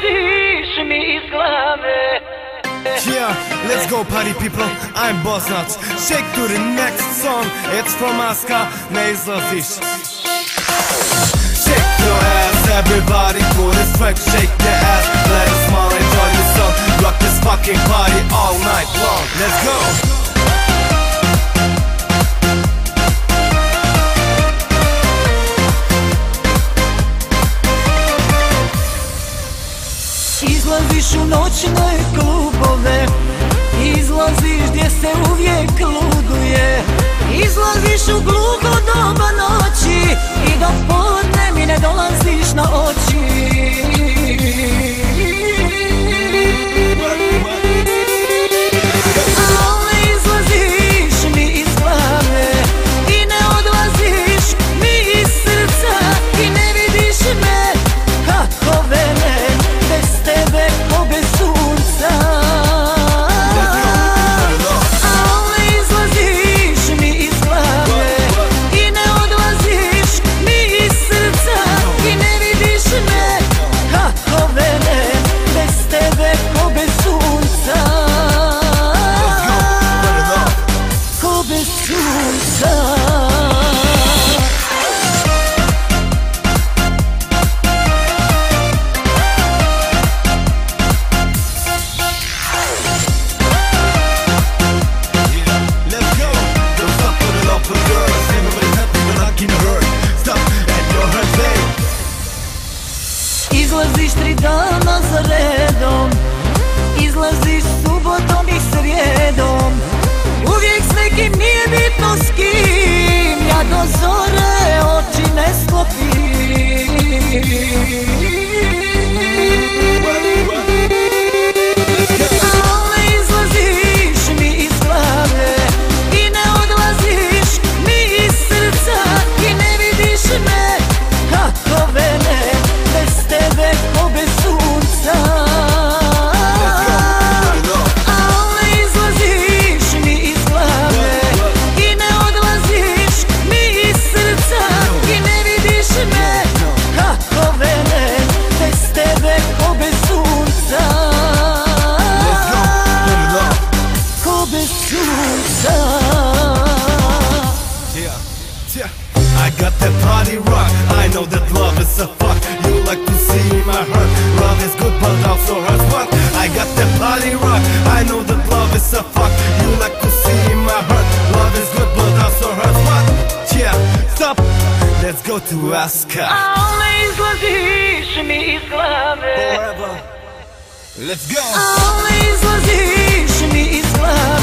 izlaziš mi iz glave. Yeah, let's go party people, I'm Boss Nuts. Shake to the next song, it's from Aska, ne izlaziš. Shake your ass, everybody put a sweat, shake your ass. Let us smile, enjoy the song, rock this fucking party all night long. Let's go! Izlaziš u noćne klubove, izlaziš gdje se uvijek luduje. Izlaziš u gluho doba noći i do podne mi ne dolaziš na oči. Ali izlaziš mi iz glave i ne odlaziš mi iz srca i ne vidiš me kako vene bez tebe ko bez sunca. Ali izlaziš mi iz glave i ne odlaziš mi iz srca i ne vidiš me kako vene bez tebe ko bez sunca. Ko bez sunca. Izlaziš 3 dana za redom, izlaziš subotom i srijedom. Uvijek s nekim, nije bitno s kim, ja do zore oči ne sklopim. Ali izlaziš mi iz glave i ne odlaziš mi iz srca i ne vidiš me kako vene bez tebe ko bez sunca. Ali izlaziš mi iz glave i ne odlaziš mi iz srca i ne vidiš me kako vene bez tebe ko bez sunca. Ko bez sunca. I got that party rock, I know that love is a fuck. You like to see my hurt, love is good but also hurts. What? I got that party rock, I know that love is a fuck. You like to see my hurt, love is good but also hurts. What? Yeah, stop, let's go to Aska. Ali izlaziš mi iz glave. Forever, let's go. Ali izlaziš mi iz glave.